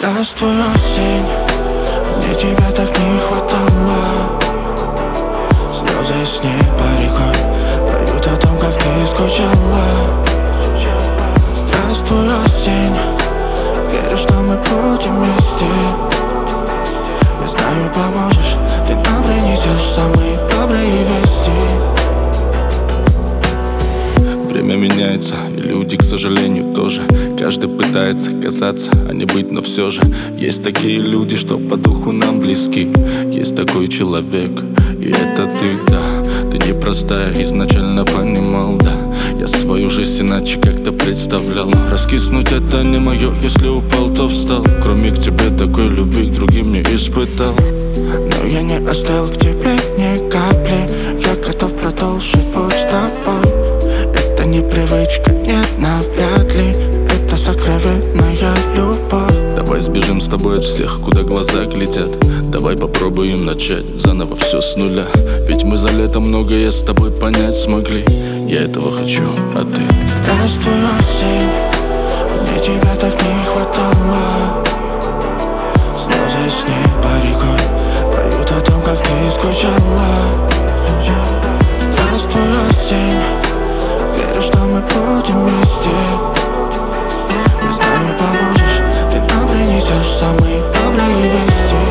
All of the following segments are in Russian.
Здравствуй, осень, мне тебя так не хватало. Слезы с неба рекой поют о том, как ты скучала. Здравствуй, осень, верю, что мы будем вместе. Я знаю, поможешь, ты нам принесешь самые добрые вести. Время меняется, и люди, к сожалению, тоже. Каждый пытается казаться, а не быть, но все же есть такие люди, что по духу нам близки. Есть такой человек, и это ты, да. Ты непростая, изначально понимал, да. Я свою жизнь иначе как-то представлял. Раскиснуть это не мое, если упал, то встал. Кроме к тебе такой любви к другим не испытал. Но я не остыл к тебе ни капли. Я готов продолжить путь с тобой. Это не привычка, нет, навряд ли. Это сокровенная любовь. Давай сбежим с тобой от всех, куда глаза глядят. Давай попробуем начать заново все с нуля. Ведь мы за лето многое с тобой понять смогли. Я этого хочу, а ты? Здравствуй, осень, мне тебя так не хватало. Слезы с неба рекой поют о том, как ты скучала. Здравствуй, осень, верю, что мы будем вместе. Не знаю, поможешь, ты нам принесешь самые добрые вести.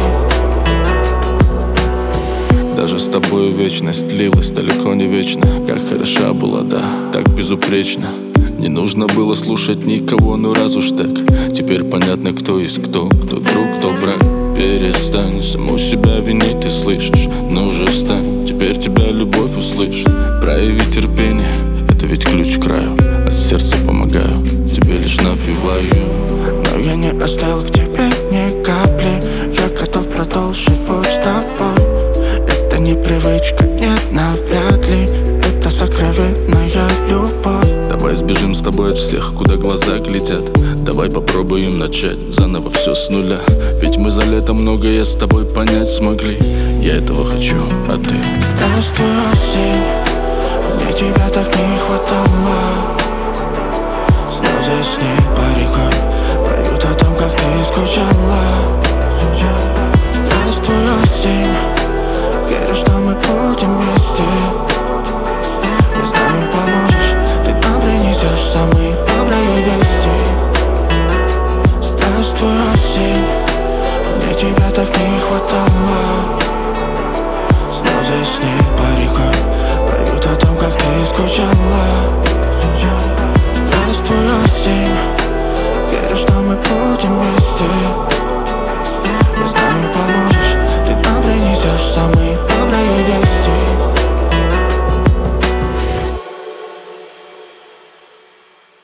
Даже с тобой вечность длилась далеко не вечно. Как хороша была, да, так безупречно. Не нужно было слушать никого, ну раз уж так. Теперь понятно, кто есть кто друг, кто враг. Перестань саму себя винить, ты слышишь? Ну же встань, теперь тебя любовь услышит. Прояви терпение, это ведь ключ к краю. От сердца помогаю, тебе лишь напеваю. Но я не остыл к тебе ни капли. Я готов продолжить путь с тобой. Это не привычка, нет, навряд ли. Это сокровенная любовь. Давай сбежим с тобой от всех, куда глаза глядят. Давай попробуем начать заново все с нуля. Ведь мы за лето многое с тобой понять смогли. Я этого хочу, а ты? Здравствуй, осень, мне тебя так не хватало. Слезы с неба рекой поют о том, как ты скучала. Здравствуй, осень, верю, что мы будем вместе. Не знаю, поможешь, ты нам принесешь самые добрые вести. Здравствуй, осень, мне тебя так не хватало. Слезы с неба рекой поют о том, как ты скучала. Здравствуй, осень, верю, что мы будем вместе.